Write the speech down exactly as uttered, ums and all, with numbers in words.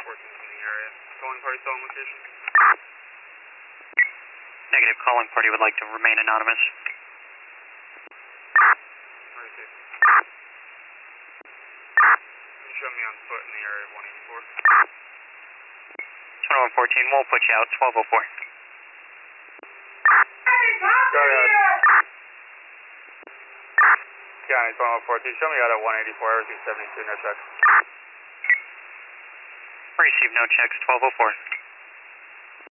fourteen in the area. Calling party still on location? Negative, calling party would like to remain anonymous. Where is it? Can you show me on foot in the area of one eighty-four? twenty-one fourteen, we'll put you out, twelve oh four. Go ahead. County twenty-one fourteen, show me out at one eighty-four, everything seventy-two, no check. Receive no checks, twelve oh four.